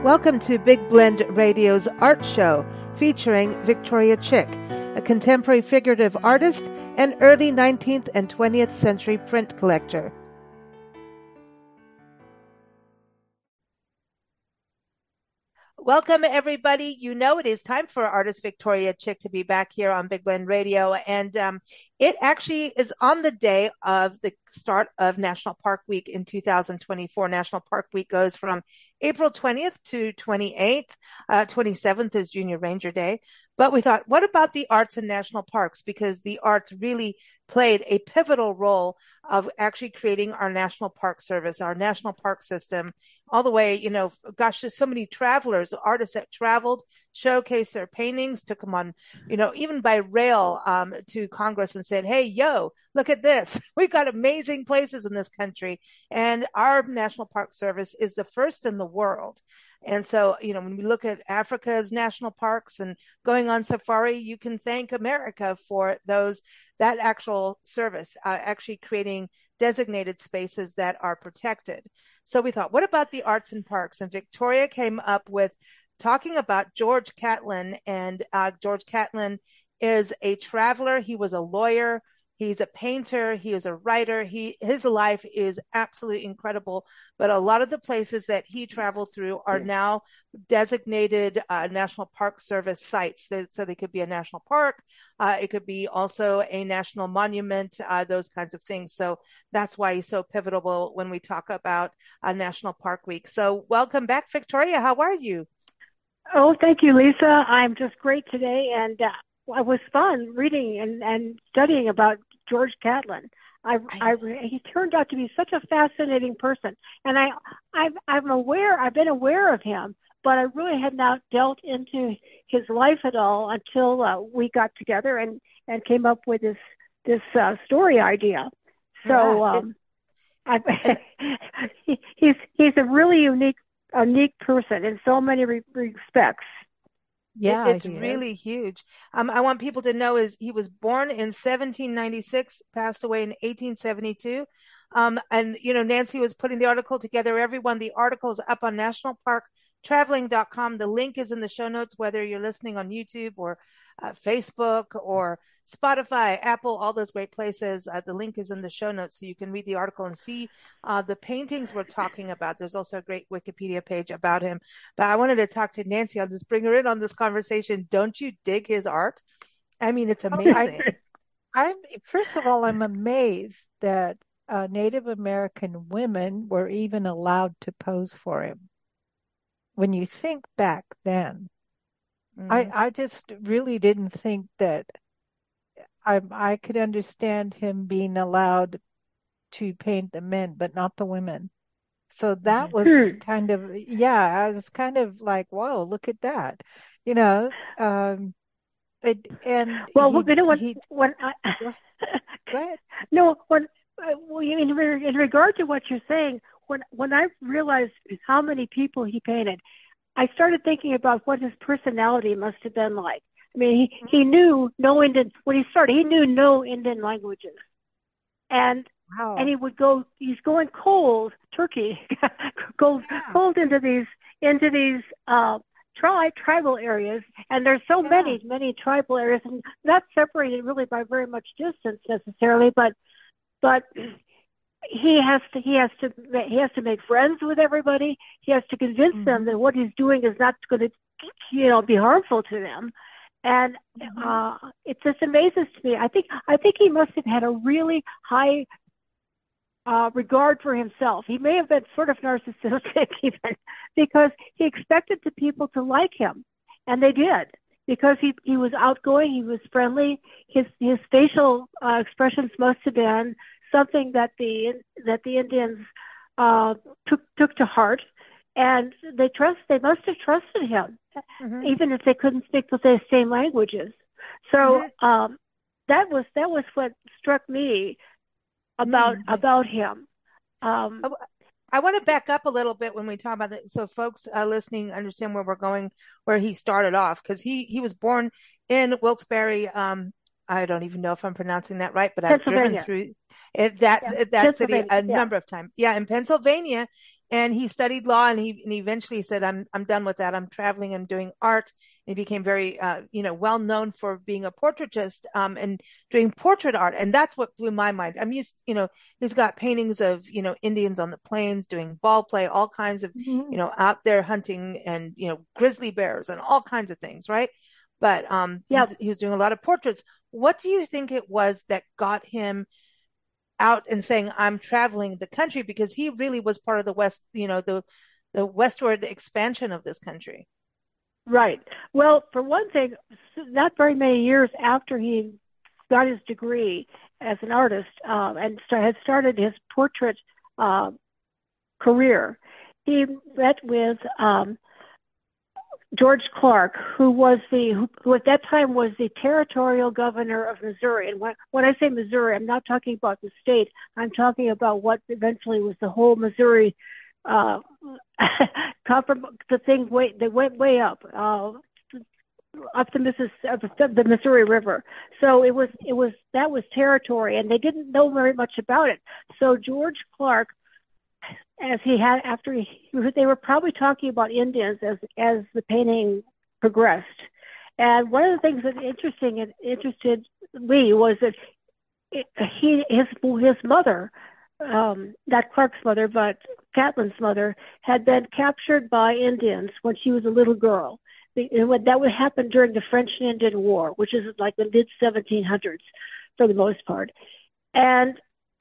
Welcome to Big Blend Radio's Art Show, featuring Victoria Chick, a contemporary figurative artist and early 19th and 20th century print collector. Welcome, everybody. You know it is time for artist Victoria Chick to be back here on Big Blend Radio. And it actually is on the day of the start of National Park Week in 2024. National Park Week goes from April 20th to 28th. 27th is Junior Ranger Day. But we thought, what about the arts in national parks? Because the arts really played a pivotal role of actually creating our national park service, our national park system, all the way, gosh, there's so many travelers, artists that traveled, showcased their paintings, took them on, even by rail, to Congress and said, hey, look at this. We've got amazing places in this country. And our National Park Service is the first in the world. And so, when we look at Africa's national parks and going on safari, you can thank America for that actual service, actually creating designated spaces that are protected. So we thought, what about the arts and parks? And Victoria came up with talking about George Catlin. And George Catlin is a traveler. He was a lawyer. He's a painter. He is a writer. His life is absolutely incredible. But a lot of the places that he traveled through are now designated National Park Service sites. So they could be a national park. It could be also a national monument, those kinds of things. So that's why he's so pivotal when we talk about National Park Week. So welcome back, Victoria. How are you? Oh, thank you, Lisa. I'm just great today. And it was fun reading and studying about George Catlin. He turned out to be such a fascinating person, and I've been aware of him, but I really had not delved into his life at all until we got together and came up with this story idea. So he's a really unique person in so many respects. Yeah, it's really huge. I want people to know he was born in 1796, passed away in 1872. And, Nancy was putting the article together. Everyone, the article is up on nationalparktraveling.com. The link is in the show notes, whether you're listening on YouTube or Facebook or Spotify, Apple, all those great places. The link is in the show notes so you can read the article and see the paintings we're talking about. There's also a great Wikipedia page about him. But I wanted to talk to Nancy. I'll just bring her in on this conversation. Don't you dig his art? I mean, it's amazing. First of all, I'm amazed that Native American women were even allowed to pose for him. When you think back then, I just really didn't think that I could understand him being allowed to paint the men, but not the women. So that was kind of, I was kind of like, whoa, look at that. Go ahead. No, in regard to what you're saying, when I realized how many people he painted, I started thinking about what his personality must have been like. I mean, he knew no Indian, when he started, he knew no Indian languages. And he's going cold turkey, cold into these tribal areas. And there's so many tribal areas, and not separated really by very much distance necessarily, but he has to make friends with everybody. He has to convince them that what he's doing is not going to, be harmful to them. And it just amazes me. I think he must have had a really high regard for himself. He may have been sort of narcissistic even, because he expected the people to like him, and they did, because he was outgoing, he was friendly. His facial expressions must have been something that the Indians took to heart, and they must have trusted him, even if they couldn't speak the same languages. So that was what struck me about him. I want to back up a little bit when we talk about that, so folks listening understand where we're going, where he started off, because he was born in Wilkes-Barre. I don't even know if I'm pronouncing that right, but I've driven through that city a number of times. Yeah, in Pennsylvania. and he studied law, and he eventually said, I'm done with that. I'm traveling and doing art. And he became very, well known for being a portraitist, and doing portrait art. And that's what blew my mind. I'm used, he's got paintings of, Indians on the plains doing ball play, all kinds of, out there hunting and, grizzly bears and all kinds of things. Right. But, he was doing a lot of portraits. What do you think it was that got him out and saying, I'm traveling the country? Because he really was part of the West, the westward expansion of this country. Right. Well, for one thing, not very many years after he got his degree as an artist, and had started his portrait career, he met with George Clark, who at that time was the territorial governor of Missouri. And when I say Missouri, I'm not talking about the state. I'm talking about what eventually was the whole Missouri. The thing they went way up the Missouri River. So that was territory, and they didn't know very much about it. So George Clark, they were probably talking about Indians as the painting progressed. And one of the things that interested me was that his mother, not Clark's mother, but Catlin's mother, had been captured by Indians when she was a little girl. That would happen during the French and Indian War, which is like the mid 1700s for the most part. And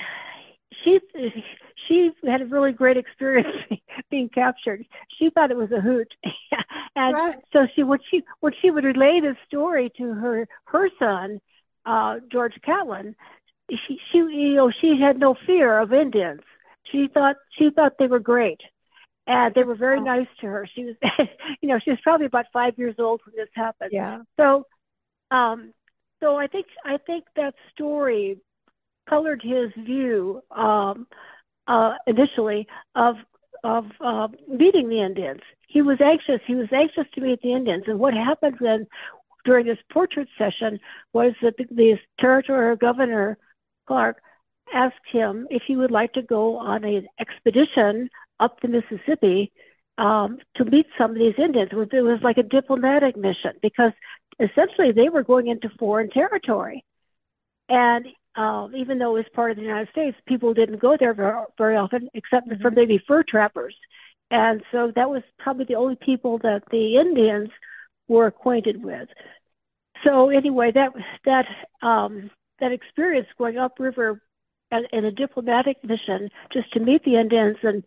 she had a really great experience being captured. She thought it was a hoot. And right. So when she would relay this story to her son, George Catlin, she had no fear of Indians. She thought they were great, and they were very nice to her. She was, she was probably about 5 years old when this happened. Yeah. So I think that story colored his view initially of meeting the Indians. He was anxious to meet the Indians. And what happened then during this portrait session was that the territorial governor, Clark, asked him if he would like to go on an expedition up the Mississippi to meet some of these Indians. It was like a diplomatic mission, because essentially they were going into foreign territory. And even though it was part of the United States, people didn't go there very often, except for maybe fur trappers. And so that was probably the only people that the Indians were acquainted with. So anyway, that experience going upriver in a diplomatic mission just to meet the Indians, and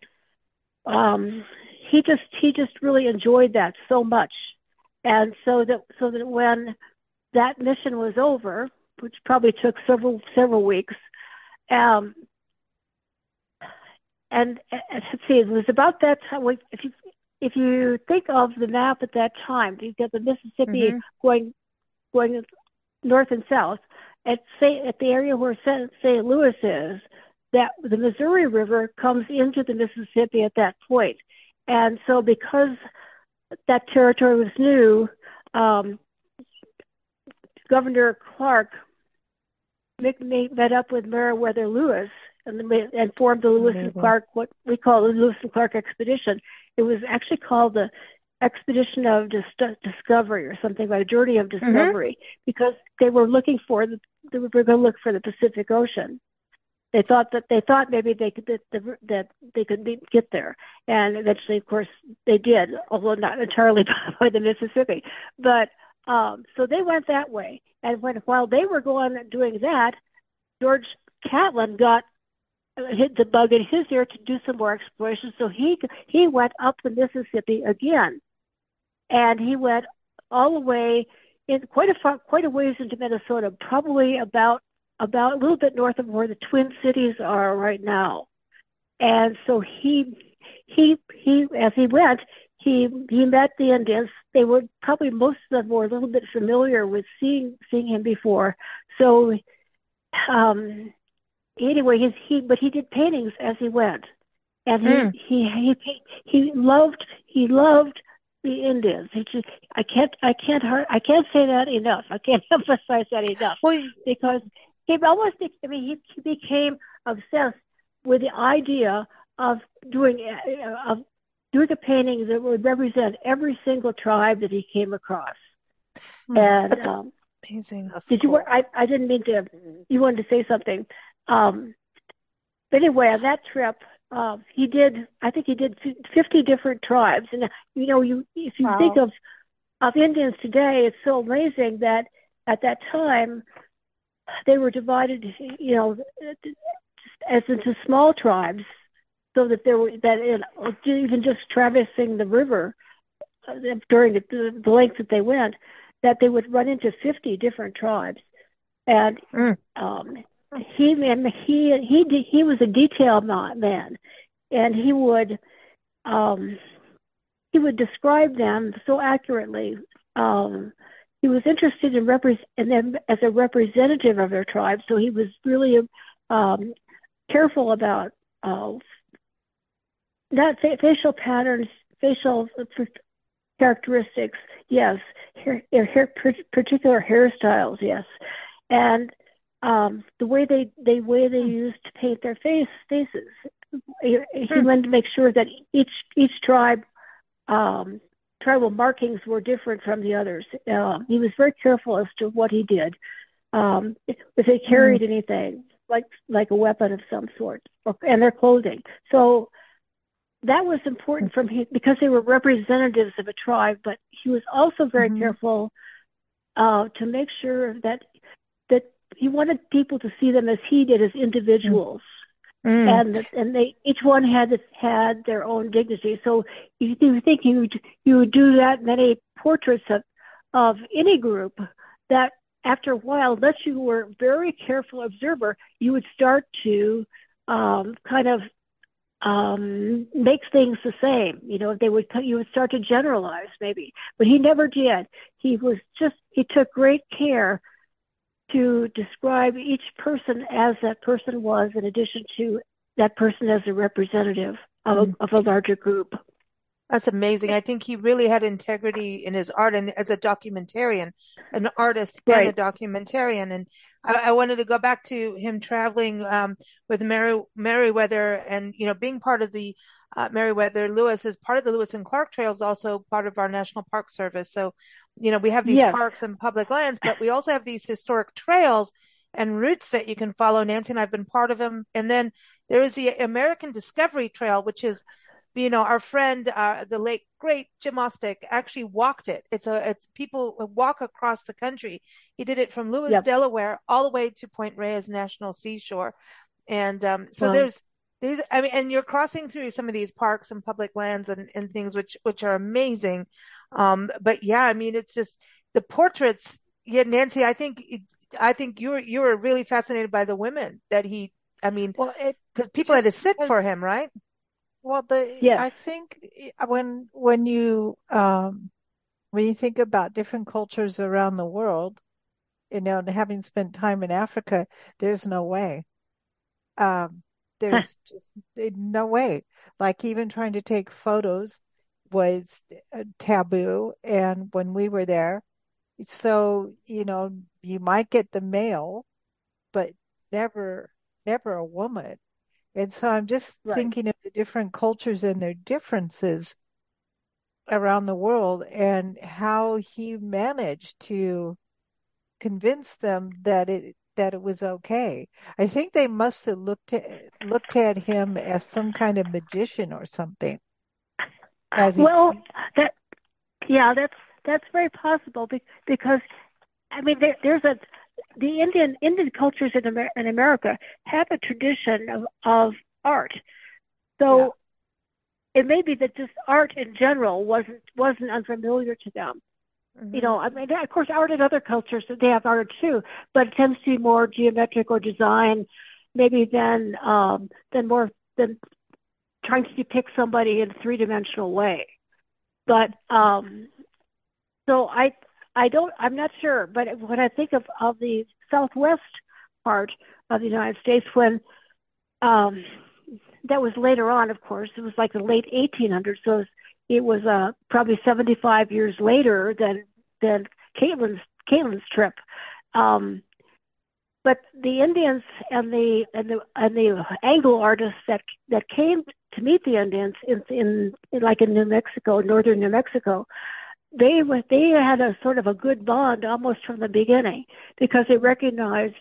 he just really enjoyed that so much. And so that when that mission was over, which probably took several weeks, and let's see, it was about that time. If you think of the map at that time, you get the Mississippi going north and south. At the area where St. Louis is, that the Missouri River comes into the Mississippi at that point. And so because that territory was new, Governor Clark met up with Meriwether Lewis and formed the Lewis and Clark, what we call the Lewis and Clark expedition. It was actually called the Expedition of Discovery, or something like a Journey of Discovery, because they were going to look for the Pacific Ocean. They thought maybe they could get there, and eventually, of course, they did, although not entirely by the Mississippi. But so they went that way, and while they were doing that, George Catlin hit the bug in his ear to do some more exploration. So he went up the Mississippi again, and he went all the way in quite a ways into Minnesota, probably about a little bit north of where the Twin Cities are right now. And so he as he went, he met the Indians. They were probably, most of them were a little bit familiar with seeing him before. So anyway, but he did paintings as he went, and he loved the Indians. I can't say that enough. I can't emphasize that enough, because he became obsessed with the idea of doing of doing a painting that would represent every single tribe that he came across. And That's amazing. did you? I didn't mean to. You wanted to say something. But anyway, on that trip, he did. I think he did 50 different tribes. And if you think of Indians today, it's so amazing that at that time they were divided, as into small tribes, so that even just traversing the river during the length that they went, that they would run into 50 different tribes. And he was a detail man, and he would describe them so accurately. He was interested in them as a representative of their tribe, so he was really careful about not facial patterns, facial characteristics, yes, particular hairstyles, yes, and the way they used to paint their faces. He wanted to make sure that each tribe tribal markings were different from the others. He was very careful as to what he did. If they carried anything like a weapon of some sort, and their clothing. So that was important from him because they were representatives of a tribe. But he was also very careful to make sure that he wanted people to see them as he did, as individuals. And they each one had their own dignity. So if you think you would do that many portraits of any group, that after a while, unless you were a very careful observer, you would start to make things the same. You would start to generalize maybe, but he never did. He took great care to describe each person as that person was, in addition to that person as a representative of a larger group. That's amazing. I think he really had integrity in his art, and as a documentarian, an artist and a documentarian. And I wanted to go back to him traveling with Meriwether, and being part of the Meriwether Lewis is part of the Lewis and Clark Trails, also part of our National Park Service. So we have these parks and public lands, but we also have these historic trails and routes that you can follow. Nancy and I've been part of them. And then there is the American Discovery Trail, which is, our friend, the late great Jim Ostick, actually walked it. It's people walk across the country. He did it from Lewis, Delaware, all the way to Point Reyes National Seashore. And there's these, and you're crossing through some of these parks and public lands and things which are amazing. But yeah, it's just the portraits. Yeah, Nancy, I think you were really fascinated by the women that because people had to sit for him, right? Well, I think when you think about different cultures around the world, and having spent time in Africa, there's no way. There's just no way. Like, even trying to take photos was taboo, and when we were there, so you might get the male, but never a woman. And so I'm just thinking of the different cultures and their differences around the world, and how he managed to convince them that it was okay. I think they must have looked at him as some kind of magician or something. That's very possible, because there's the Indian cultures in America have a tradition of art. So it may be that just art in general wasn't unfamiliar to them. Of course, art in other cultures, they have art too, but it tends to be more geometric or design, maybe than trying to depict somebody in a three-dimensional way. But so I'm not sure, but when I think of the southwest part of the United States, when that was later on, of course, it was like the late 1800s, so it was probably 75 years later than Caitlin's trip. But the Indians and the Anglo artists that came to meet the Indians in like in New Mexico, northern New Mexico, they had a sort of a good bond almost from the beginning because they recognized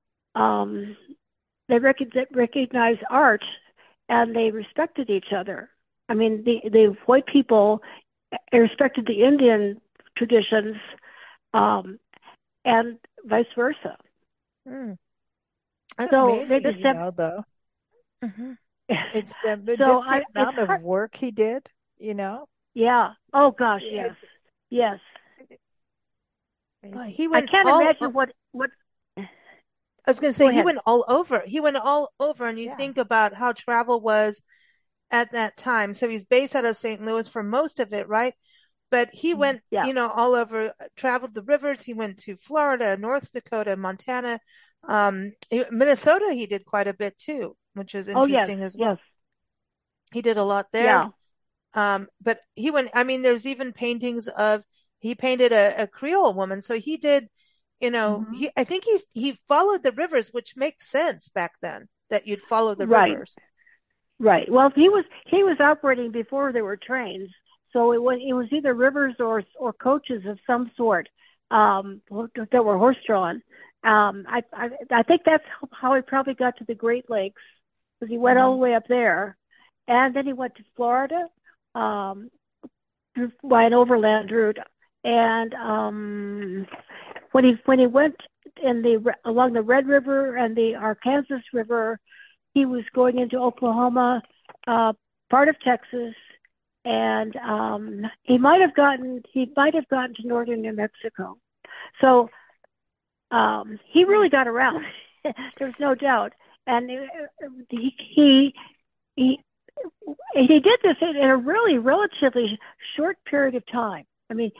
art and they respected each other. I mean, the white people respected the Indian traditions, and vice versa. That's So amazing, they just you know, though. It's just the amount of work he did, you know. Yeah. Oh gosh, It's yes. He I went can't all. imagine what. I was going to Go say he ahead. went all over. He went all over, and you yeah. think about how travel was at that time. So he's based out of St. Louis for most of it, right? But he went, Yeah. all over, traveled the rivers. He went to Florida, North Dakota, Montana, Minnesota. He did quite a bit too, which was Oh yes, interesting as well. yes. He did a lot there. Yeah. But he went, I mean, there's even paintings of, he painted a Creole woman. So he did, I think he followed the rivers, which makes sense back then that you'd follow the Right. rivers. Right. Well, he was operating before there were trains, so it was either rivers or coaches of some sort that were horse drawn. I think that's how he probably got to the Great Lakes, because he went all the way up there, and then he went to Florida by an overland route, and when he went along the Red River and the Arkansas River, he was going into Oklahoma, part of Texas, and he might have gotten to northern New Mexico. So he really got around. There's no doubt, and he did this in a really relatively short period of time. I mean,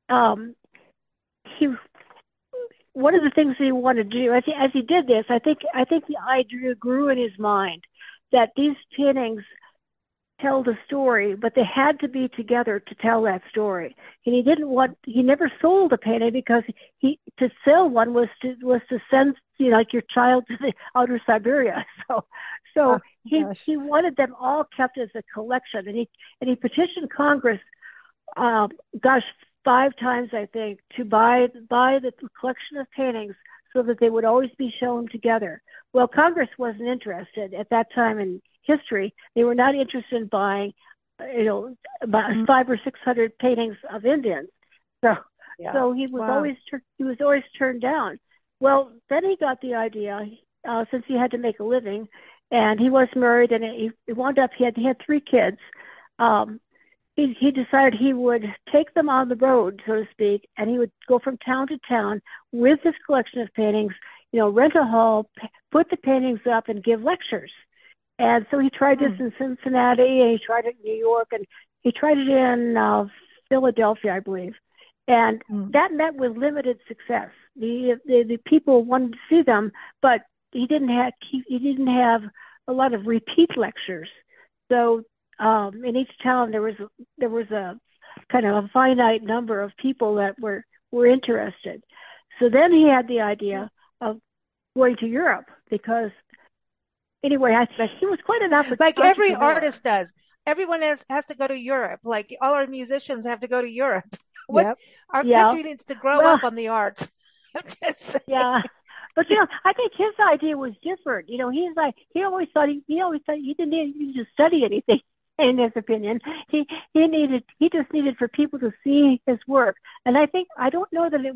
he one of the things that he wanted to do as he did this, I think the idea grew in his mind that these paintings tell the story, but they had to be together to tell that story. And he never sold a painting because to sell one was to send, like your child to the outer Siberia. So he wanted them all kept as a collection, and he petitioned Congress, 5 times, I think, to buy the collection of paintings so that they would always be shown together. Well, Congress wasn't interested at that time in history. They were not interested in buying, about 500 or 600 paintings of Indians. So he was always turned down. Well, then he got the idea, since he had to make a living, and he was married, and he wound up he had 3 kids. He decided he would take them on the road, so to speak, and he would go from town to town with his collection of paintings, rent a hall, put the paintings up, and give lectures. And so he tried this in Cincinnati, and he tried it in New York, and he tried it in Philadelphia, I believe. And that met with limited success. The people wanted to see them, but he didn't have a lot of repeat lectures. So in each town there was a kind of a finite number of people that were interested. So then he had the idea of going to Europe, because anyway, he was quite an opportunity. Like every artist does. Everyone has to go to Europe. Like all our musicians have to go to Europe. Our country needs to grow up on the arts. I'm just saying. Yeah. But I think his idea was different. He always thought he didn't need to study anything. In his opinion, he just needed for people to see his work. And I don't know that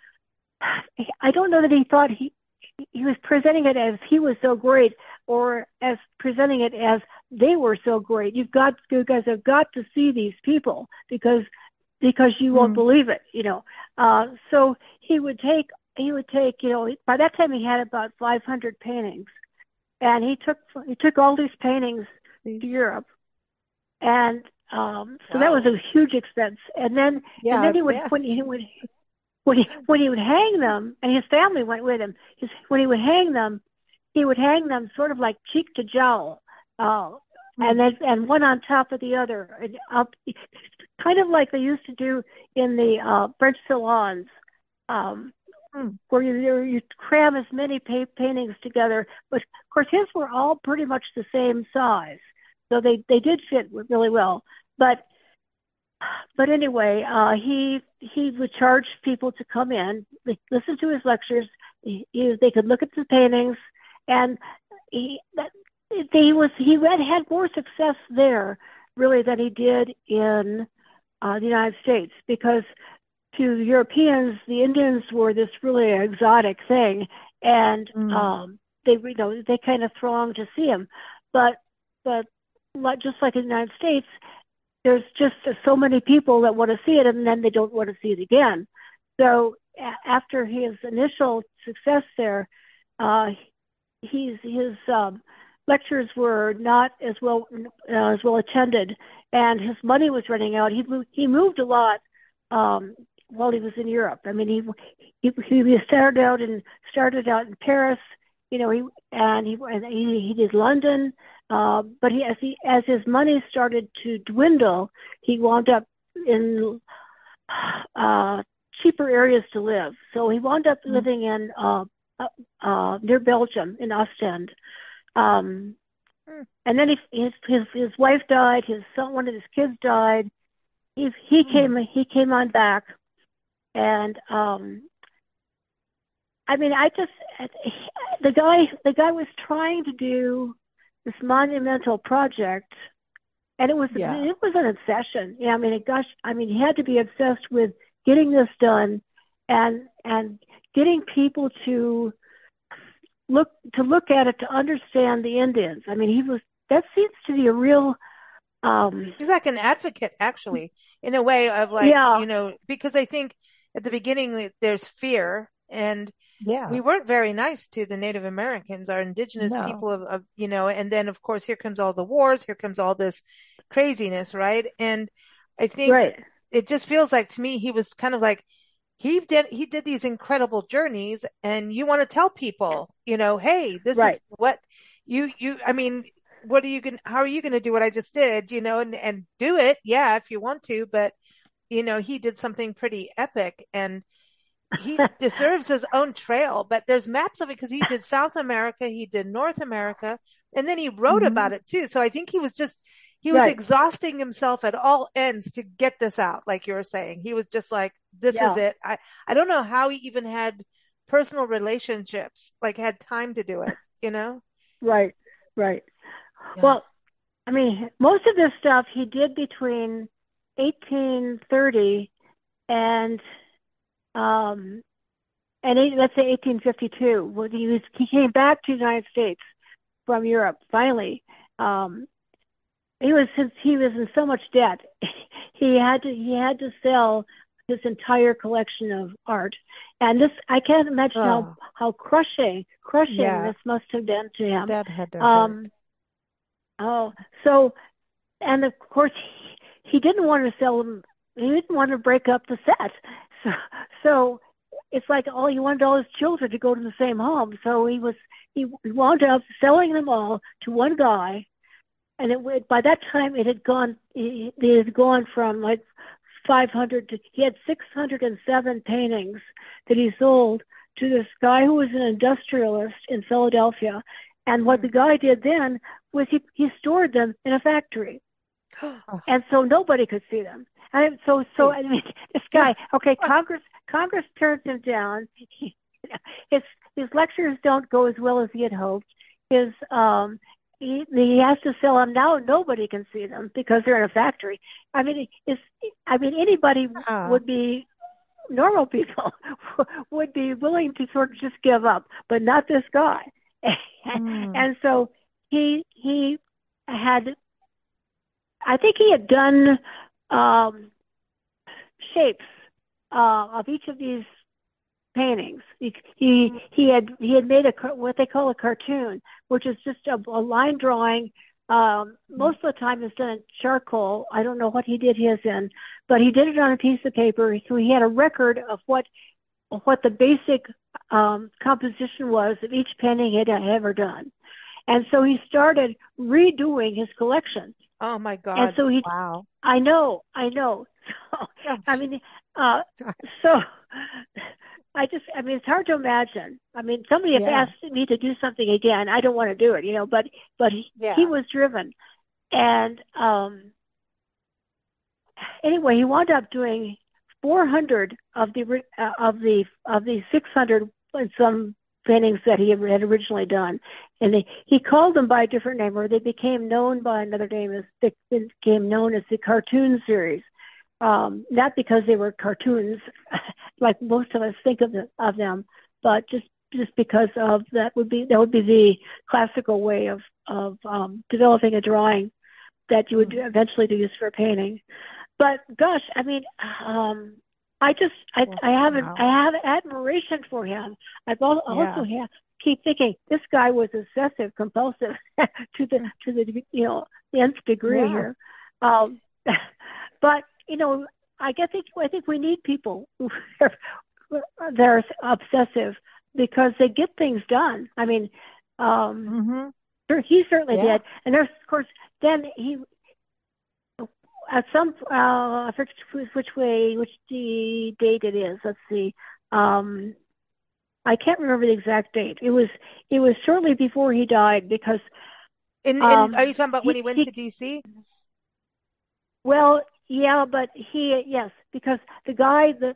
he thought he was presenting it as he was so great, or as presenting it as they were so great. You guys have got to see these people because you won't believe it. So he would take. By that time he had about 500 paintings, and he took all these paintings to Europe. And so that was a huge expense. And then he would when he would hang them, and his family went with him. When he would hang them sort of like cheek to jowl, and one on top of the other, and up, kind of like they used to do in the French salons, where you cram as many paintings together. But of course, his were all pretty much the same size. So they did fit really well. But anyway, he would charge people to come in, listen to his lectures. They could look at the paintings, and he had more success there really than he did in the United States, because to Europeans the Indians were this really exotic thing, and they kind of thronged to see him, but just like in the United States, there's just so many people that want to see it, and then they don't want to see it again. So after his initial success there, his lectures were not as well attended, and his money was running out. He moved a lot while he was in Europe. I mean, he started out in Paris, he did London. But as his money started to dwindle, he wound up in cheaper areas to live. So he wound up living in near Belgium, in Ostend. And then his wife died. One of his kids died. He came on back, and the guy was trying to do this monumental project, and it was an obsession. Yeah, he had to be obsessed with getting this done, and getting people to look at it, to understand the Indians. I mean, that seems to be a real. He's like an advocate, actually, in a way of because I think at the beginning there's fear, and we weren't very nice to the Native Americans, our indigenous people of and then of course here comes all the wars, here comes all this craziness, right? And I think it just feels like to me he was kind of like he did these incredible journeys, and you want to tell people, hey, this is what what are you how are you going to do what I just did, and do it, if you want to, but he did something pretty epic, and he deserves his own trail. But there's maps of it because he did South America, he did North America, and then he wrote about it too. So I think he was exhausting himself at all ends to get this out. Like you were saying, he was just like, this is it. I don't know how he even had personal relationships, like had time to do it, Right. Yeah. Well, I mean, most of this stuff he did between 1830 and let's say 1852. When he came back to the United States from Europe finally. Since he was in so much debt, he had to sell his entire collection of art, and this, I can't imagine how crushing this must have been to him. That had to hurt. And of course he didn't want to sell them. He didn't want to break up the set. So it's like he wanted all his children to go to the same home. So he wound up selling them all to one guy, and by that time it had gone from like 500 to, he had 607 paintings that he sold to this guy who was an industrialist in Philadelphia. And what the guy did then was he stored them in a factory, and so nobody could see them. And this guy, Congress turned him down. His lectures don't go as well as he had hoped. He has to sell them now. Nobody can see them because they're in a factory. Anybody would be, normal people would be willing to sort of just give up, but not this guy. And so he had, I think he had done shapes of each of these paintings. He had made what they call a cartoon, which is just a line drawing. Most of the time it's done in charcoal. I don't know what he did his in, but he did it on a piece of paper. So he had a record of what the basic composition was of each painting he had ever done. And so he started redoing his collection. Oh my God. And so wow. I know. So, it's hard to imagine. Somebody if asked me to do something again, I don't want to do it, but he was driven. And anyway, he wound up doing 400 of the 600 and some paintings that he had originally done, and he called them by a different name, or they became known by another name, as they became known as the cartoon series. Not because they were cartoons, like most of us think of them, but just because of that would be the classical way of developing a drawing that you would eventually do use for a painting. But gosh, I mean, I have admiration for him. I've also keep thinking this guy was obsessive compulsive to the the nth degree here. But I think we need people who they're obsessive because they get things done. I mean, he certainly did. And there's, of course, then he at some I forget which the date it is. Let's see. I can't remember the exact date. It was shortly before he died because. Are you talking about when he went to DC? Well, yeah, but because the guy that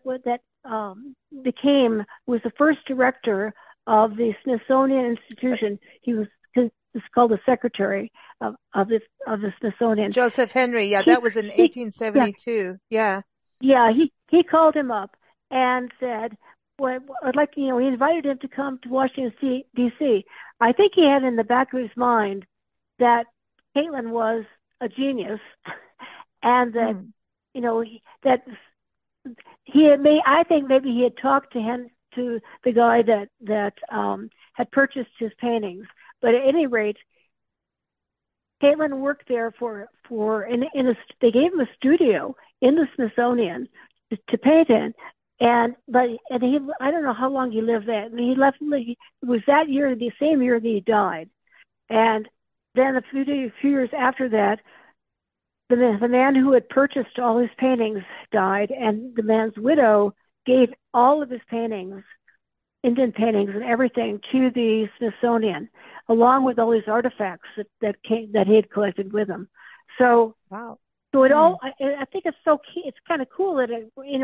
was the first director of the Smithsonian Institution. He was called the secretary of the Smithsonian. Joseph Henry, that was in 1872. Yeah. He called him up and said, "Well, I'd like he invited him to come to Washington D.C. I think he had in the back of his mind that Caitlin was a genius, and that that he had made. I think maybe he had talked to the guy that had purchased his paintings. But at any rate, Caitlin worked there they gave him a studio in the Smithsonian to paint in, and he, I don't know how long he lived there. And he left. It was that year, the same year that he died, and then a few years after that, the man who had purchased all his paintings died, and the man's widow gave all of his paintings, Indian paintings and everything, to the Smithsonian, along with all these artifacts that he had collected with him. So, wow. So it all, I think it's so key. It's kind of cool that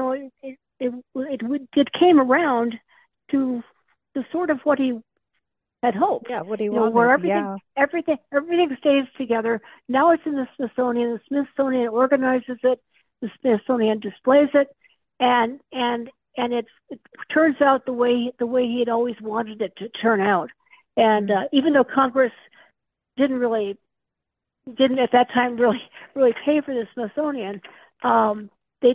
it came around to sort of what he had hoped. Yeah, what he wanted. Where everything stays together. Now it's in the Smithsonian. The Smithsonian organizes it. The Smithsonian displays it, and it turns out the way he had always wanted it to turn out. And even though Congress didn't at that time really pay for the Smithsonian, they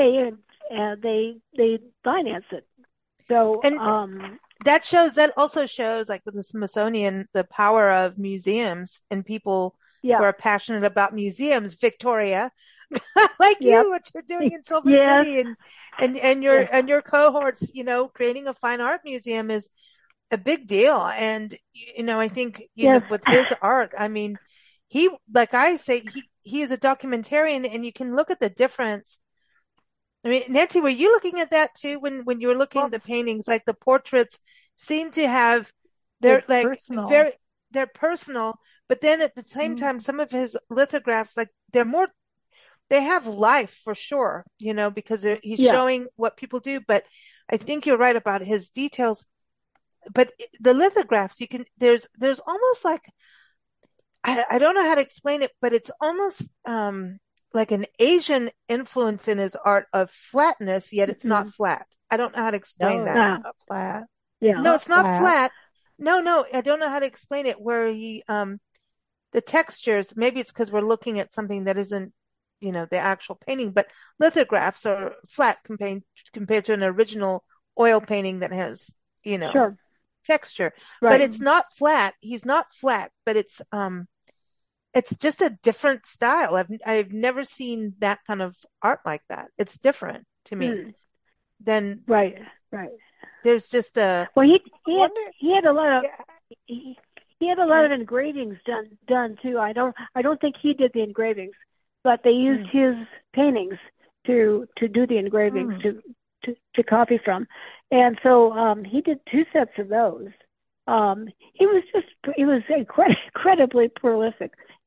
finance it. So that also shows, like with the Smithsonian, the power of museums and people who are passionate about museums. Victoria, like you, what you're doing in Silver City, and your cohorts, creating a fine art museum is a big deal. And I think with his art, I mean, he, like I say, he is a documentarian, and you can look at the difference. I mean, Nancy, were you looking at that too when you were looking at the paintings? Like the portraits seem to have they're personal, but then at the same time, some of his lithographs, like they have life for sure, because he's showing what people do. But I think you're right about his details. But the lithographs, there's almost like, I don't know how to explain it, but it's almost like an Asian influence in his art of flatness, yet it's not flat. I don't know how to explain that. Not flat. Yeah. No, it's not flat. No, I don't know how to explain it. Where he, the textures, maybe it's because we're looking at something that isn't, the actual painting, but lithographs are flat compared to an original oil painting that has, texture. Right. But it's not flat. He's not flat, but it's just a different style. I've never seen that kind of art like that. It's different to me than right. There's just he had a lot of he had a lot of engravings done too. I don't think he did the engravings, but they used his paintings to do the engravings to copy from, and so he did 2 sets of those. He was incredibly prolific.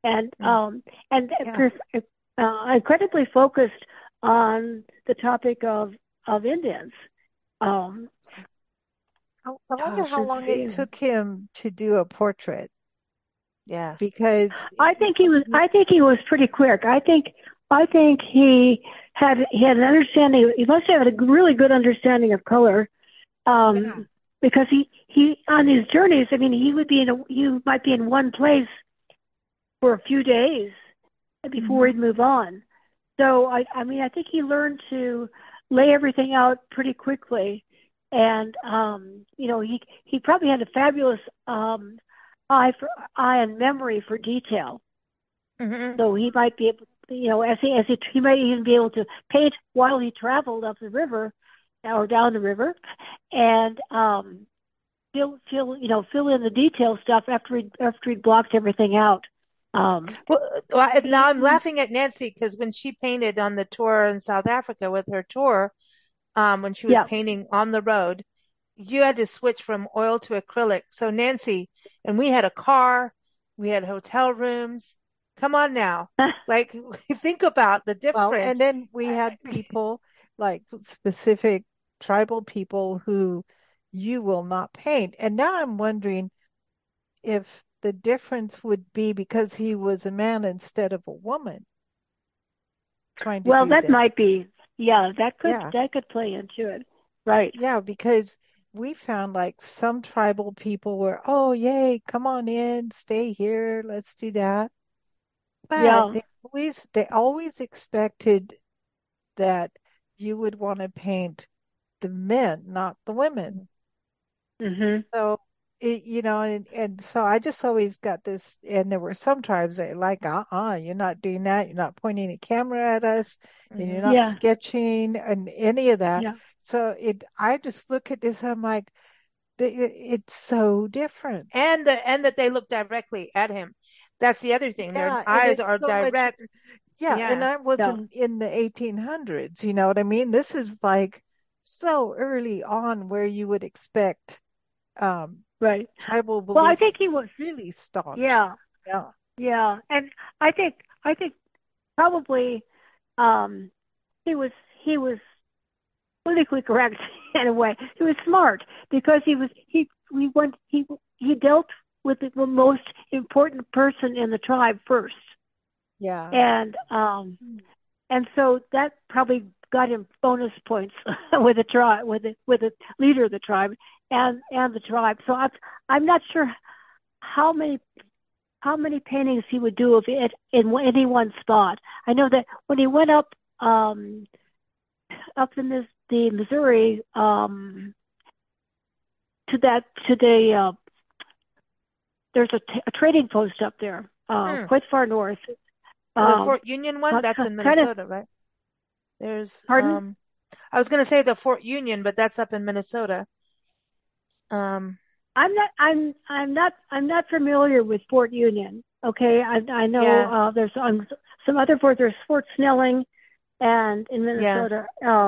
and Mm. Yeah. incredibly focused on the topic of Indians. Um, I wonder how let's long it see. took him to do a portrait Yeah. because I think he was. I think he was pretty quick. I think he had an understanding. He must have had a really good understanding of color. yeah. Because he on these journeys. I mean, you might be in one place for a few days before Hmm. he'd move on. So I mean, I think he learned to lay everything out pretty quickly, and he probably had a fabulous eye and memory for detail. Hmm. So he might be able, he might even be able to paint while he traveled up the river or down the river, and fill in the detail stuff after he'd blocked everything out. Well, now I'm He laughing at Nancy because when she painted on the tour in South Africa with her tour, when she was yeah. painting on the road, you had to switch from oil to acrylic. So Nancy, and we had a car, we had hotel rooms. Come on now. Like, think about the Well, and difference. then we had people like specific tribal people who you will not paint. And now I'm wondering if the difference would be because he was a man instead of a woman trying to Well, do that this. might be. Yeah, Yeah. that could play into it. Right. Yeah, because we found like some tribal people were, oh, yay, come on in, stay here, let's do that. But Yeah. they always expected that you would want to paint the men, not the women. Mhm. So and so I just always got this, and there were some tribes that were like, you're not doing that, you're not pointing a camera at us, and you're Hmm. not Yeah. sketching and any of that. Yeah. So I just look at this, I'm like, it's so different. And that they look directly at him. That's the other thing. Their Yeah, and eyes it's are so much. direct. Yeah, and Yeah. I Yeah. wasn't in the 1800s, you know what I mean? This is like so early on where you would expect um, Right. tribal Well, I beliefs think to he be was. really staunch. Yeah. Yeah. Yeah. And I think probably um he was he was politically correct in a way. He was smart because he dealt with the most important person in the tribe first, Yeah. and so that probably got him bonus points with the tribe with the leader of the tribe and the tribe. So I'm not sure how many paintings he would do of it in any one spot. I know that when he went up in the Missouri to the there's a trading post up there Hmm. quite far north. The Um, Fort Union one, about that's in kind of Minnesota, right? There's pardon. I was gonna say the Fort Union, but that's up in Minnesota. Um, I'm not familiar with Fort Union. Okay, I know yeah, there's some other forts. There's Fort Snelling and in yeah. Minnesota.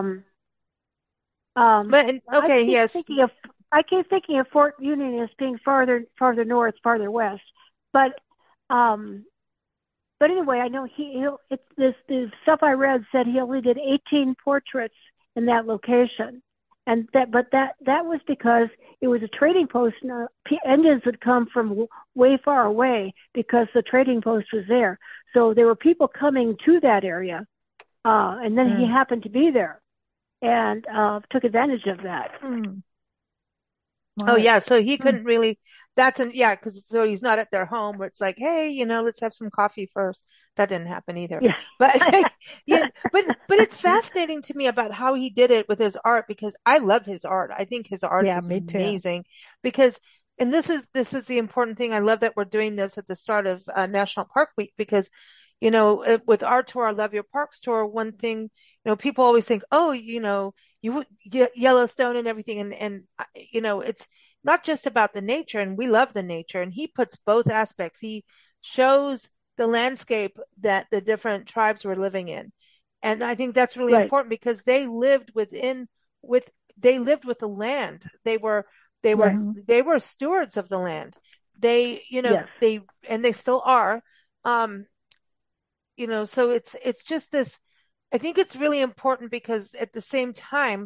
I Okay, keep yes. thinking of Fort Union as being farther north, farther west. But um, but anyway, I know it's this the stuff I read said he only did 18 portraits in that location, and that was because it was a trading post. And Indians would come from way far away because the trading post was there. So there were people coming to that area, and then he Mm. happened to be there and took advantage of that. Mm, Oh smart. yeah, so he Mm, couldn't really. Yeah, because so he's not at their home where it's like, hey, let's have some coffee first. That didn't happen either. Yeah. But yeah, but it's fascinating to me about how he did it with his art because I love his art. I think his art yeah, is me too. amazing because, and this is the important thing. I love that we're doing this at the start of National Park Week because, with our tour, our Love Your Parks tour, one thing, people always think, oh, Yellowstone and everything, and it's not just about the nature, and we love the nature, and he puts both aspects. He shows the landscape that the different tribes were living in. And I think that's really Right. important because with they lived with the land. They were Right. Hmm. they were stewards of the land. They, Yes. and they still are. Um, so it's just this, I think it's really important because at the same time,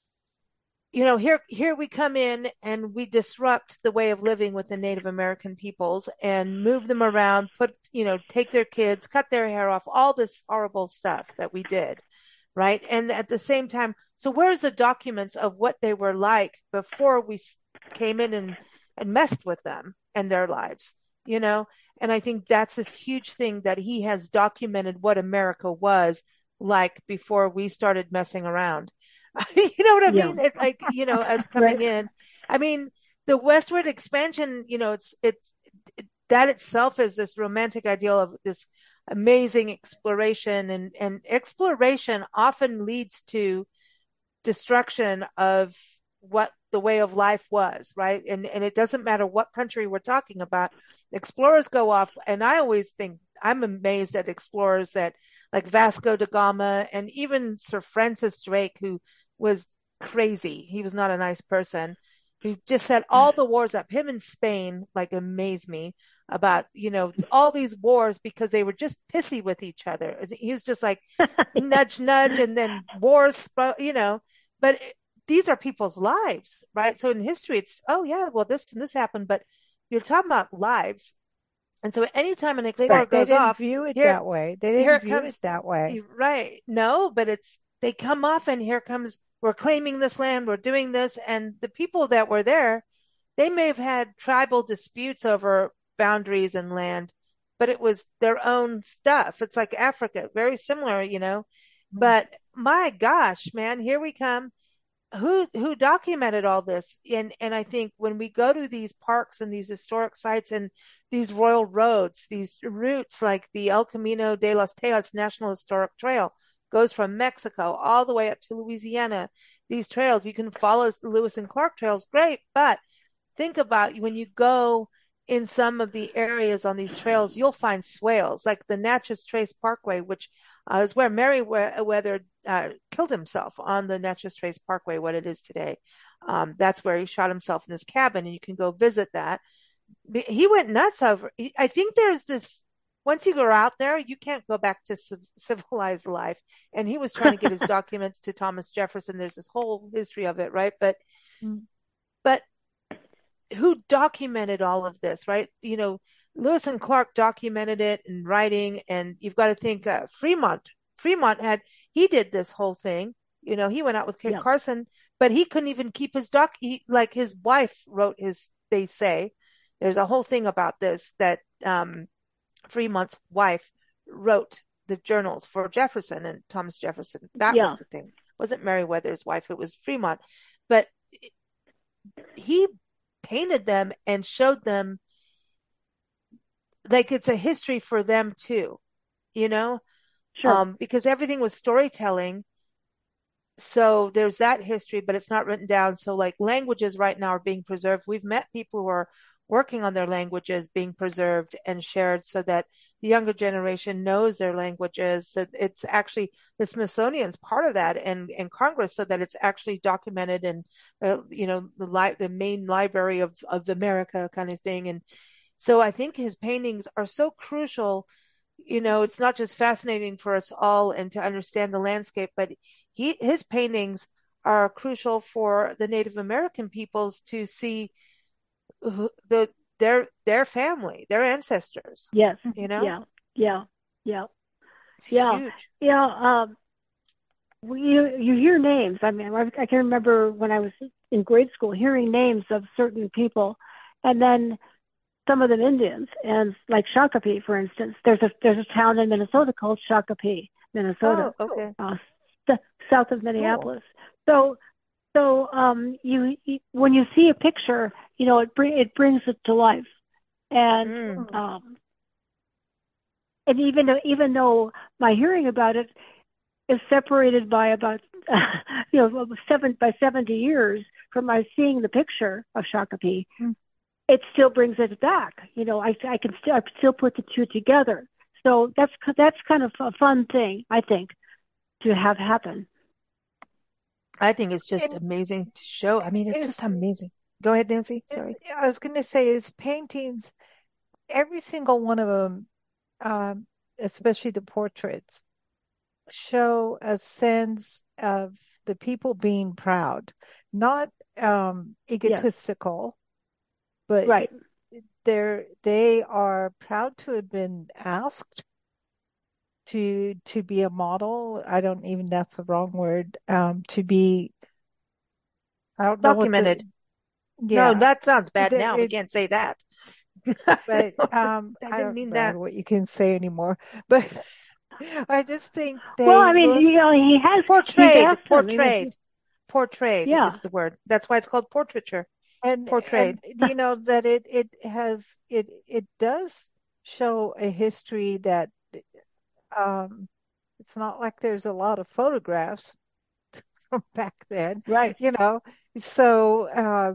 here we come in and we disrupt the way of living with the Native American peoples and move them around, take their kids, cut their hair off, all this horrible stuff that we did, right? And at the same time, so where's the documents of what they were like before we came in and messed with them and their lives, you know? And I think that's this huge thing that he has documented what America was like before we started messing around. You know what I Yeah. mean? As coming Right. in, I mean, the westward expansion, that itself is this romantic ideal of this amazing exploration, and exploration often leads to destruction of what the way of life was, right? And it doesn't matter what country we're talking about. Explorers go off, and I always think I'm amazed at explorers that like Vasco da Gama and even Sir Francis Drake, who was crazy. He was not a nice person. He just set all the wars up. Him in Spain, like, amazed me about, all these wars because they were just pissy with each other. He was just like nudge, nudge, and then wars, but these are people's lives, right? So in history, it's, oh yeah, well, this and this happened, but you're talking about lives. And so anytime an explorer They goes didn't off, view it here, that way. They here didn't it view it comes, that way. right? No, but they come off and here comes, we're claiming this land, we're doing this. And the people that were there, they may have had tribal disputes over boundaries and land, but it was their own stuff. It's like Africa, very similar. But my gosh, man, here we come. Who documented all this? And I think when we go to these parks and these historic sites and these royal roads, these routes like the El Camino de los Tejas National Historic Trail goes from Mexico all the way up to Louisiana. These trails, you can follow the Lewis and Clark trails, great, but think about when you go in some of the areas on these trails, you'll find swales like the Natchez Trace Parkway, which is where Meriwether killed himself on the Natchez Trace Parkway, what it is today. That's where he shot himself in his cabin, and you can go visit that. He went nuts over. I think there's this. Once you go out there, you can't go back to civilized life. And he was trying to get his documents to Thomas Jefferson. There's this whole history of it, right? But who documented all of this, right? Lewis and Clark documented it in writing, and you've got to think Fremont. He did this whole thing. He went out with Kit Yeah. Carson, but he couldn't even keep his like his wife wrote they say, there's a whole thing about this that Fremont's wife wrote the journals for Jefferson and Thomas Jefferson. That Yeah. was the thing. It wasn't Meriwether's wife, it was Fremont. But he painted them and showed them like it's a history for them too, Sure. because everything was storytelling. So there's that history, but it's not written down. So like languages right now are being preserved. We've met people who are working on their languages being preserved and shared so that the younger generation knows their languages. So it's actually the Smithsonian's part of that and Congress so that it's actually documented in, the main library of America kind of thing. And so I think his paintings are so crucial. It's not just fascinating for us all and to understand the landscape, but his paintings are crucial for the Native American peoples to see their family, their ancestors. Yes. Yeah, Yeah. Yeah. it's Yeah. huge. Yeah. You hear names. I mean, I can remember when I was in grade school hearing names of certain people, and then some of them Indians, and like Shakopee, for instance. There's a town in Minnesota called Shakopee, Minnesota, Oh, okay. south of Minneapolis. So you when you see a picture, it brings it to life, and and even though my hearing about it is separated by about 70 years from my seeing the picture of Shakopee, it still brings it back. I still put the two together. So that's kind of a fun thing, I think, to have happen. I think it's just amazing to show. I mean, it's just amazing. Go ahead, Nancy. Sorry. I was going to say his paintings, every single one of them um, especially the portraits, show a sense of the people being proud, not Yes. egotistical, but Right. they are proud to have been asked to be a model. I don't even, that's the wrong word. To be, I don't know what Documented. the, No, yeah, that sounds bad now. We it, can't say that. but I I didn't don't mean know that. what you can say anymore. But I just think Well, they I mean, look, he's Portrayed, asked them. I mean, portrayed, portrayed yeah. is the word. That's why it's called portraiture. and Portrayed. you know that it does show a history that um it's not like there's a lot of photographs from back then, Right. you know. So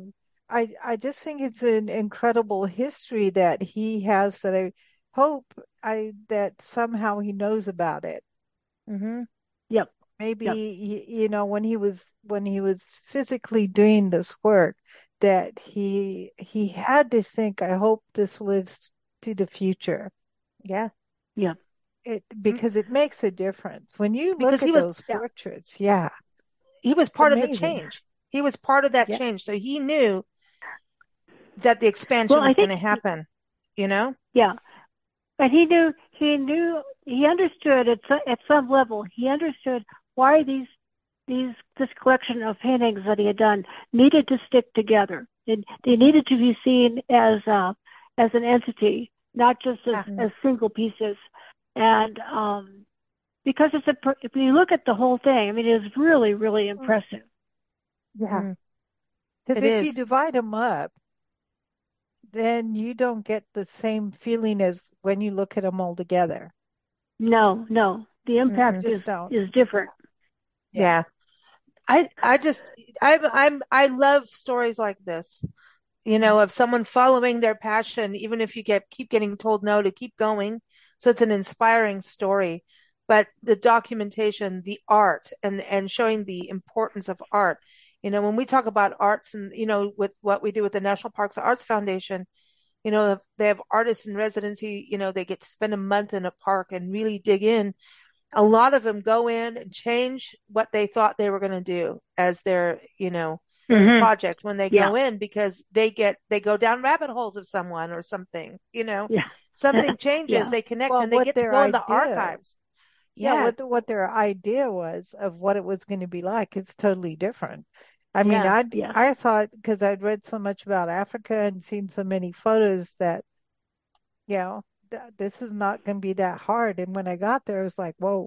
I just think it's an incredible history that he has, that I hope I that somehow he knows about it. Mm-hmm. Yep. Maybe Yep. you know, when he was physically doing this work, that he had to think, I hope this lives to the future. Yeah. Yep. Mm. Because it makes a difference when you look Because at those Yeah. portraits. Yeah, he was part of the amazing. change. He was part of that Yeah. change. So he knew that the Well, expansion I was going think, to happen, you know? yeah. But he understood at some level, he understood why this collection of paintings that he had done needed to stick together. They needed to be seen as an entity, not just Yeah. Mm. as single pieces. And, because if you look at the whole thing, I mean, it's really, really impressive. Yeah. Mm. Because It if you is. divide them up, then you don't get the same feeling as when you look at them all together. No, no, the You Mm-mm. impact just don't. is Yeah. different. Yeah. Yeah. I just, I love stories like this, you know, of someone following their passion, even if you keep getting told no, to keep going. So it's an inspiring story, but the documentation, the art, and showing the importance of art. You know, when we talk about arts and, you know, with what we do with the National Parks Arts Foundation, you know, they have artists in residency, you know, they get to spend a month in a park and really dig in. A lot of them go in and change what they thought they were going to do as their, you know, Hmm. project when they Yeah, go in, because they go down rabbit holes of someone or something, you know, yeah, something changes, yeah. they connect Well, and they what get to their go in the idea, archives. yeah, Yeah. what their idea was of what it was going to be like, it's totally different. I mean, Yeah. Yes. I thought, because I'd read so much about Africa and seen so many photos, that, you know, this is not going to be that hard. And when I got there, I was like, whoa.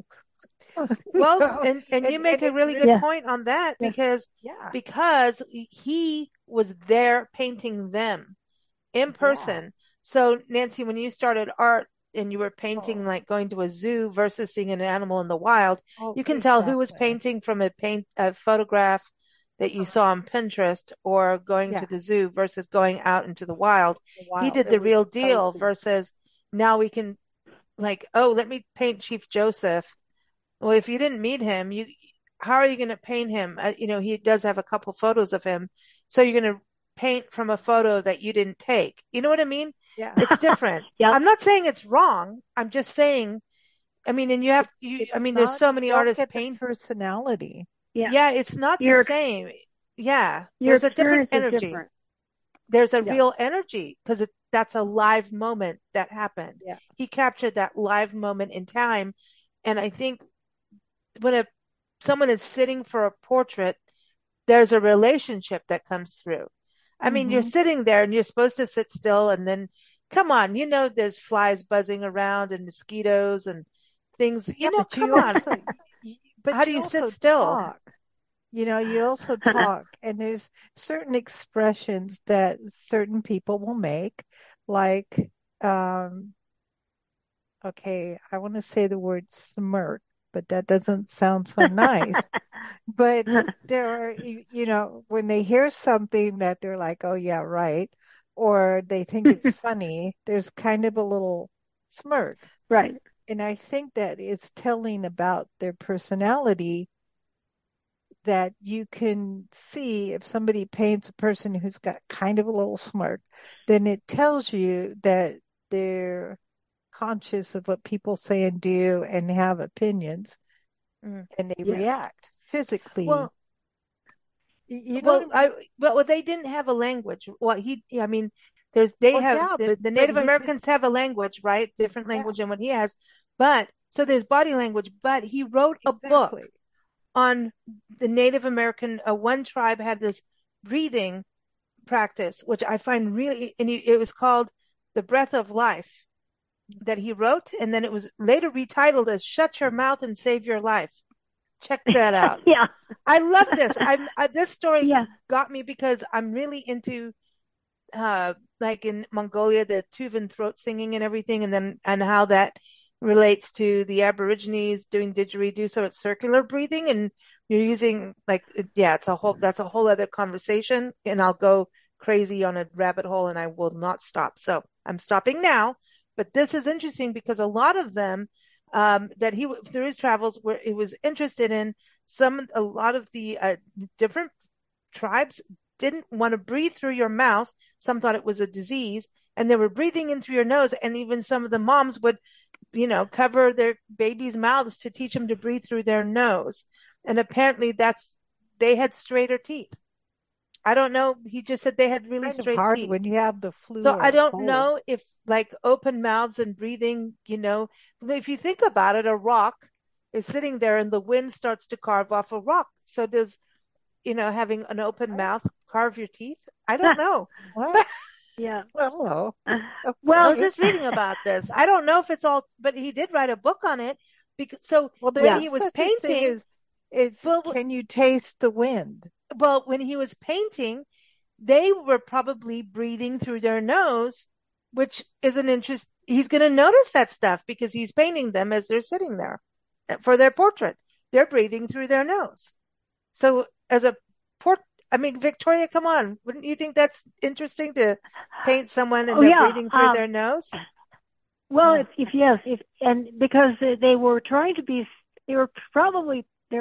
Well, So, and you make and a it really good Yeah. really, point on that, Yeah. yeah, because he was there painting them in yeah. person. So Nancy, when you started art and you were painting, Oh, like going to a zoo versus seeing an animal in the wild, oh, you can tell who was exactly. painting from a photograph that you saw on Pinterest, or going to Yeah, the zoo versus going out into the wild. He wild. did It the real was deal totally, versus now we can, like, oh, let me paint Chief Joseph. Well, if you didn't meet him, how are you going to paint him? You know, he does have a couple photos of him. So you're going to paint from a photo that you didn't take. You know what I mean? yeah. It's different. Yep. I'm not saying it's wrong. I'm just saying, I mean, and I It's mean, there's not, so you many don't artists get the paint. personality. Yeah. Yeah, it's not the Your same. Yeah, your there's a different experience is energy. different. There's a Yep. real energy because that's a live moment that happened. Yeah. He captured that live moment in time. And I think when someone is sitting for a portrait, there's a relationship that comes through. I mean, you're Hmm. sitting there and you're supposed to sit still, and then come on, you know, there's flies buzzing around and mosquitoes and things, Yeah, you know, but come you on. also, How but do you you sit also still? talk. You know, you also talk, and there's certain expressions that certain people will make, like, um, okay, I want to say the word smirk, but that doesn't sound so nice. But there are, you know, when they hear something that they're like, oh, yeah, right, or they think it's funny, there's kind of a little smirk. Right. And I think that is telling about their personality, that you can see if somebody paints a person who's got kind of a little smirk, then it tells you that they're conscious of what people say and do and have opinions, and they react physically. Well, you know but they didn't have a language. Well, the Native Americans have a language, right? Different language than what he has. But so there's body language, but he wrote a book on the Native American, one tribe had this breathing practice, which I find really, it was called The Breath of Life that he wrote. And then it was later retitled as Shut Your Mouth and Save Your Life. Check that out. Yeah. I love this. This story got me because I'm really into, like in Mongolia, the Tuvan throat singing and everything, and how that relates to the Aborigines doing didgeridoo. So it's circular breathing, and you're using that's a whole other conversation, and I'll go crazy on a rabbit hole and I will not stop. So I'm stopping now, but this is interesting because a lot of them, that he, through his travels, where he was interested in a lot of the, different tribes didn't want to breathe through your mouth. Some thought it was a disease, and they were breathing in through your nose. And even some of the moms would, cover their babies' mouths to teach them to breathe through their nose. And apparently they had straighter teeth. I don't know. He just said they had really straight hard teeth when you have the flu. So I don't know if like open mouths and breathing, if you think about it, a rock is sitting there and the wind starts to carve off a rock. So does, having an open mouth carve your teeth? I don't know. Yeah. Well, I was just reading about this. I don't know if it's all, but he did write a book on it. When he was painting, can you taste the wind? Well, when he was painting, they were probably breathing through their nose, which is an interest. He's going to notice that stuff because he's painting them as they're sitting there for their portrait. They're breathing through their nose. So Victoria, come on. Wouldn't you think that's interesting to paint someone and they're breathing through their nose? Well, because they were trying to be, they were probably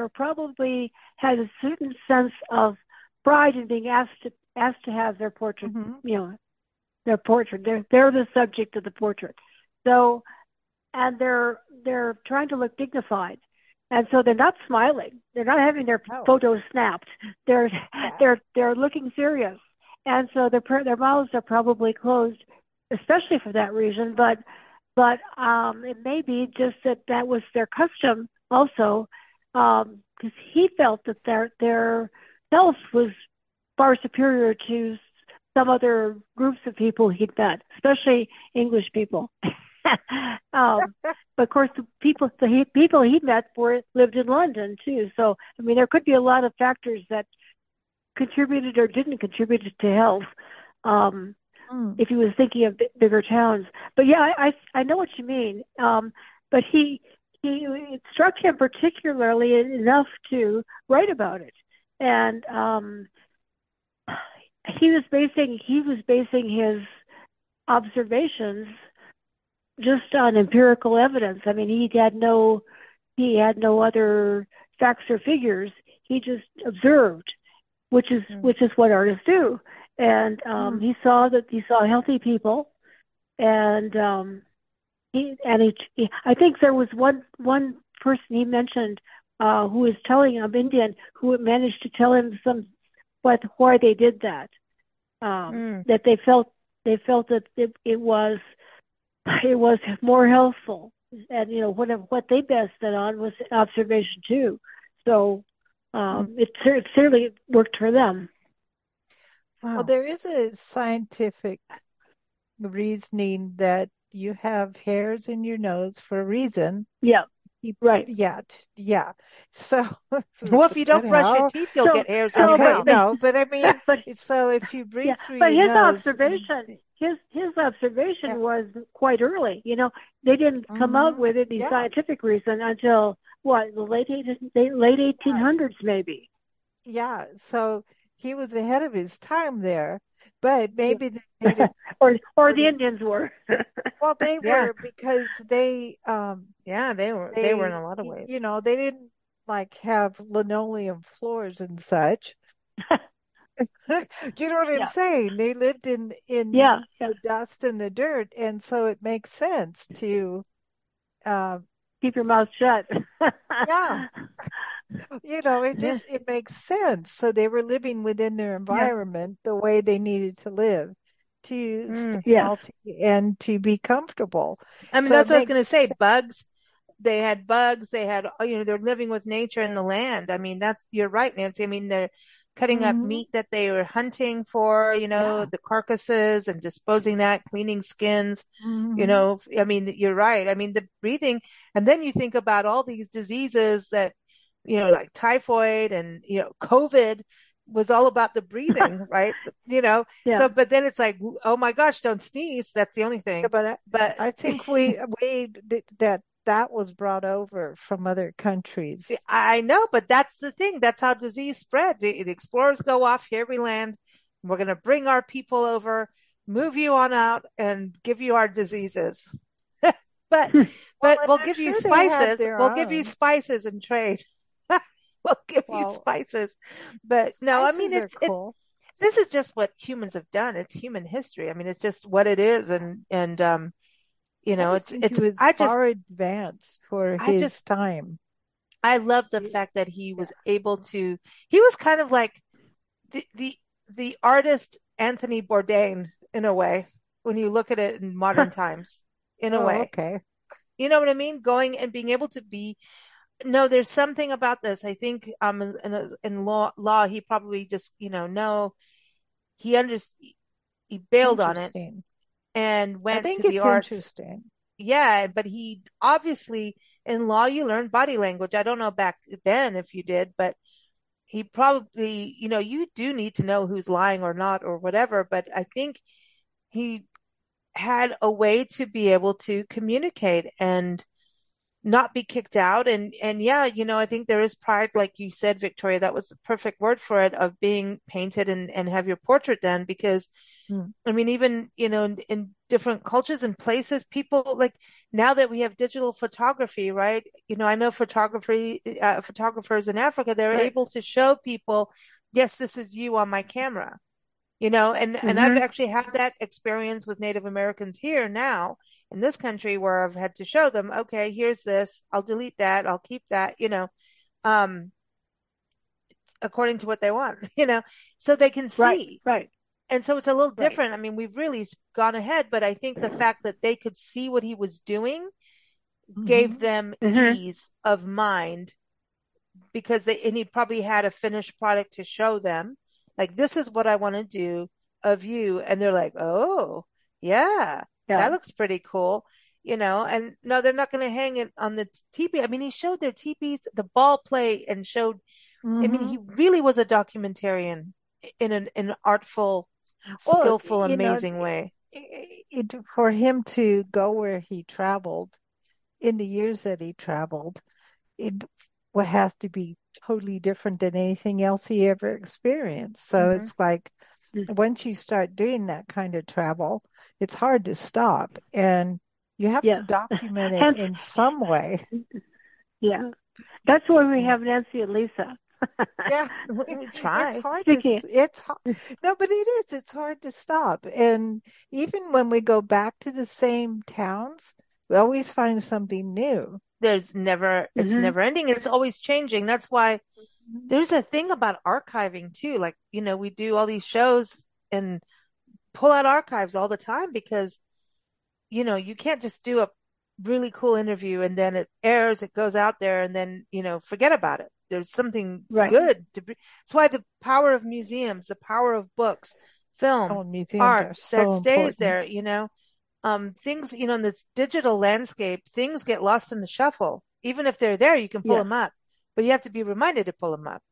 had a certain sense of pride in being asked to have their portrait, their portrait. They're the subject of the portrait. So, and they're trying to look dignified. And so they're not smiling. They're not having their photos snapped. They're looking serious. And so their mouths are probably closed, especially for that reason. But it may be just that was their custom also, because he felt that their health was far superior to some other groups of people he'd met, especially English people. But of course, the people he met lived in London too. So there could be a lot of factors that contributed or didn't contribute to health. If he was thinking of bigger towns, but yeah, I know what you mean. But it struck him particularly enough to write about it, and he was basing his observations just on empirical evidence. He had no other facts or figures. He just observed, which is what artists do. And he saw healthy people, and I think there was one person he mentioned who was telling him, Indian, who managed to tell him why they did that. That they felt that it was more healthful, and what they bested on was observation too. So it certainly worked for them. Wow. Well, there is a scientific reasoning that you have hairs in your nose for a reason. Yeah. Right. Yeah. Yeah. So, if you don't brush your teeth, you'll get hairs in your mouth. No, but so if you breathe through your nose. His observation was quite early. They didn't come out with any scientific reason until the late 1800s, maybe. Yeah. So he was ahead of his time there, but maybe the native or the Indians were. Well, they were because they they were in a lot of ways. They didn't have linoleum floors and such. You know what I'm Yeah, saying? They lived in yeah, yeah. the dust and the dirt, and so it makes sense to, uh, Keep your mouth shut. yeah, it Yeah, just it makes sense. So they were living within their yeah, environment the way they needed to live to stay Mm. yeah, healthy and to be comfortable. I mean, So it that's what I was going to makes say. Bugs. They had bugs. They had, they're living with nature in the land. I mean, you're right, Nancy. I mean, they're cutting up hmm meat that they were hunting for, yeah. the carcasses and disposing that, cleaning skins. hmm I mean, you're right. I mean, the breathing, and then you think about all these diseases that, like typhoid and, COVID was all about the breathing, right? yeah. So, but then it's like, oh my gosh, don't sneeze. That's the only Yeah, thing. but But I think that was brought over from other countries. I know, but that's the thing. That's how disease spreads. The explorers go off, here we land. We're going to bring our people over, move you on out, and give you our diseases. But Well, and we'll I'm give you sure they had spices. their We'll give you own. spices and trade. We'll give you Well, spices. But no, I mean spices are cool. this is just what humans have done. It's human history. I mean, it's just what it is, and I just think he it's was far advanced for I just his time. I love the Yeah. fact that he was able to, he was kind of like the, the, the artist Anthony Bourdain in a way, when you look at it in modern times, in a Oh, way. okay. You know what I mean? Going and being able to be, no, there's something about this. I think, in law, he probably just, no, he under, he bailed on it Interesting. and I went to think the it's arts. interesting. Yeah, but he obviously, in law, you learn body language. I don't know back then if you did, but he probably, you do need to know who's lying or not or whatever, but I think he had a way to be able to communicate and not be kicked out. And yeah, I think there is pride, like you said, Victoria, that was the perfect word for it, of being painted and have your portrait done. Because Hmm. I mean, even, in different cultures and places, people like, now that we have digital photography, right? I know photographers in Africa, they're Right. able to show people, yes, this is you on my camera, and I've Hmm. actually had that experience with Native Americans here now in this country, where I've had to show them, okay, here's this, I'll delete that, I'll keep that, um, according to what they want, so they can Right. see. Right. And so it's a little Right. different. I mean, we've really gone ahead, but I think the fact that they could see what he was doing gave hmm them Hmm. ease of mind, because and he probably had a finished product to show them. Like, this is what I want to do of you. And they're like, oh, yeah, Yeah. that looks pretty cool. And no, they're not going to hang it on the teepee. I mean, he showed their teepees, the ball play, and showed, I mean, hmm he really was a documentarian in an artful, Well, skillful, amazing way. for him to go where he traveled in the years that he traveled, it has to be totally different than anything else he ever experienced. So Hmm. it's like once you start doing that kind of travel, it's hard to stop and you have to Yes. document it Hence, in some way. yeah. That's why we Yeah. have Nancy and Lisa. Yeah, We it's try. hard to, Speaking. it's hard. No, but it is, it's hard to stop. And even when we go back to the same towns, we always find something new. It's Hmm. never ending. It's always changing. That's why there's a thing about archiving too. Like, we do all these shows and pull out archives all the time, because, you can't just do a really cool interview and then it airs, it goes out there, and then, forget about it. There's something Right. good to be. That's why the power of museums, the power of books, film, Oh, museums art, are that so stays there, important. things, in this digital landscape, things get lost in the shuffle. Even if they're there, you can pull Yes. them up, but you have to be reminded to pull them up.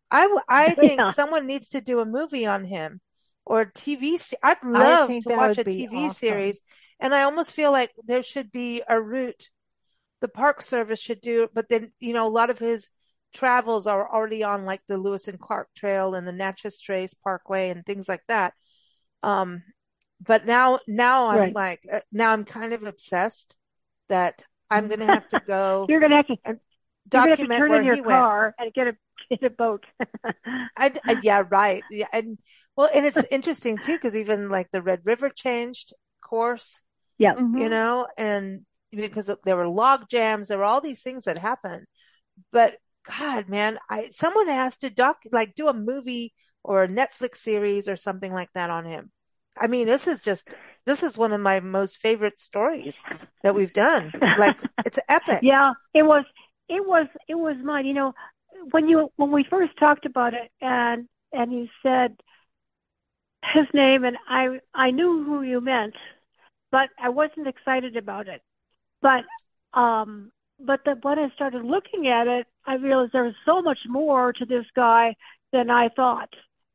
I think Yeah. someone needs to do a movie on him, or a TV. I'd I love think to that watch would a be TV awesome. series, and I almost feel like there should be a route. The Park Service should do it, but then, a lot of his travels are already on, like, the Lewis and Clark Trail and the Natchez Trace Parkway and things like that. Um, but now I'm Right. like, now I'm kind of obsessed that I'm going to have to go You're gonna have to and you're gonna have to document turn where in your he went. car and get a in a boat. Yeah, right. Yeah, and well, and it's interesting too because even like the Red River changed course, Yeah. and because there were log jams, there were all these things that happened. But God, man, someone has to do a movie or a Netflix series or something like that on him. I mean, this is one of my most favorite stories that we've done. Like, it's epic. Yeah, it was mine. When we first talked about it, and you said his name, and I knew who you meant, but I wasn't excited about it. But when I started looking at it, I realized there was so much more to this guy than I thought.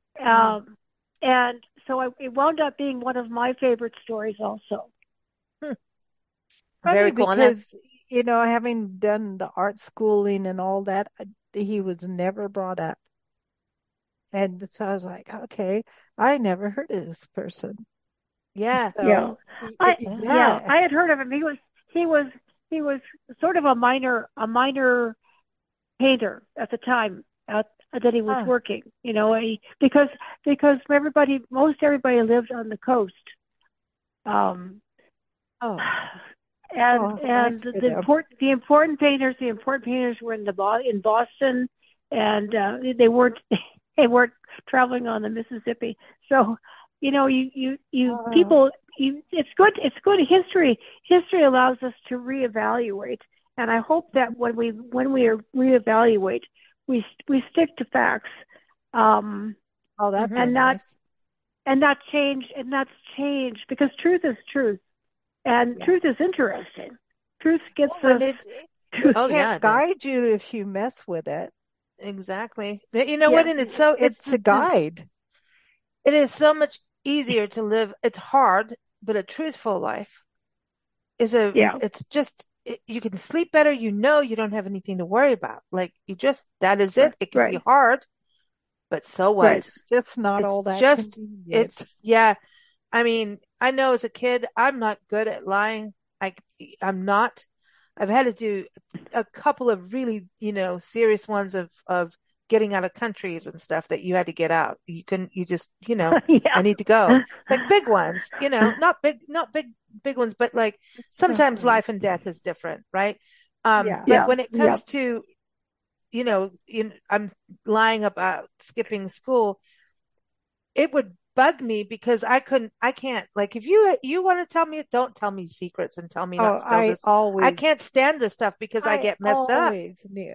And so it wound up being one of my favorite stories also. Funny because, having done the art schooling and all that, he was never brought up. And so I was like, okay, I never heard of this person. Yeah. So, I had heard of him. He was sort of a minor painter at the time that he was working, because most everybody lived on the coast. And the important painters were in Boston, and they weren't traveling on the Mississippi. So, people, it's good history allows us to reevaluate, and I hope that when we reevaluate, we stick to facts, and not change, because truth is truth, and truth is interesting. Truth gets us. It can't guide you if you mess with it. Exactly. What? And it's a guide. It is so much easier to live. It's hard, but a truthful life is it's just, you can sleep better. You don't have anything to worry about. Like that is it. It can be hard, but so what? It's just not all that convenient. I mean, I know as a kid, I'm not good at lying. I'm not. I've had to do a couple of really, serious ones of getting out of countries and stuff that you had to get out. You just, I need to go. Like big ones, not big ones, but like sometimes life and death is different, right? But when it comes to, I'm lying about skipping school, it would bug me because I can't, like, if you want to tell me, don't tell me secrets and tell me not to tell this. I can't stand this stuff because I get messed up. I always knew.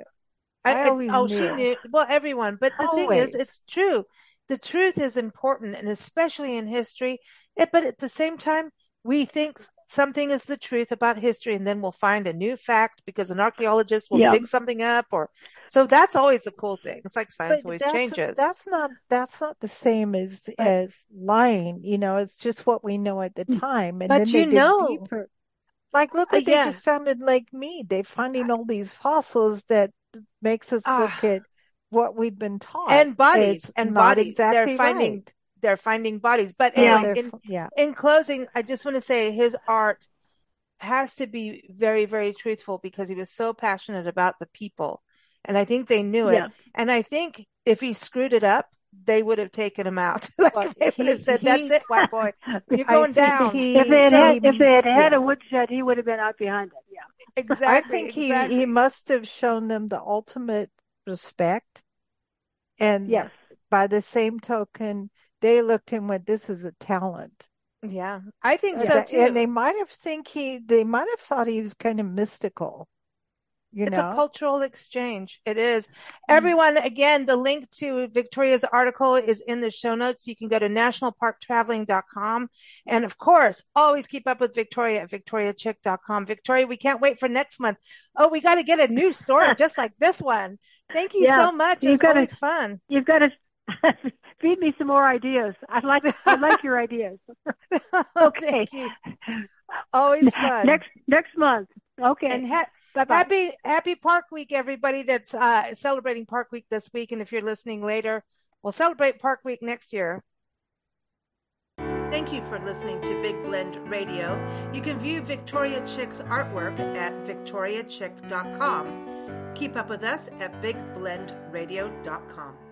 She knew. Well, everyone. But the thing is, it's true. The truth is important, and especially in history. But at the same time, we think something is the truth about history, and then we'll find a new fact because an archaeologist will dig something up, so that's always the cool thing. It's like science always changes. That's not the same as lying. It's just what we know at the time, and then they dig deeper. Like, look what they just found in Lake Mead. They're finding all these fossils that makes us look at what we've been taught. And bodies. Exactly they're finding bodies. But anyway, in closing, I just want to say his art has to be very, very truthful because he was so passionate about the people. And I think they knew it. And I think if he screwed it up, they would have taken him out. They would have said, "That's it, white boy. You're going down." If they had a woodshed, he would have been out behind it. Yeah. Exactly. I think he must have shown them the ultimate respect. And by the same token, they looked and went, "This is a talent." Yeah, I think so too. And they might have thought he was kind of mystical. It's a cultural exchange. It is. Everyone, again, the link to Victoria's article is in the show notes. You can go to nationalparktraveling.com. And of course, always keep up with Victoria at victoriachick.com. Victoria, we can't wait for next month. Oh, we got to get a new story just like this one. Thank you so much. It's always fun. You've got to feed me some more ideas. I like your ideas. Okay. Thank you. Always fun. Next month. Okay. And Happy Park Week, everybody that's celebrating Park Week this week. And if you're listening later, we'll celebrate Park Week next year. Thank you for listening to Big Blend Radio. You can view Victoria Chick's artwork at victoriachick.com. Keep up with us at bigblendradio.com.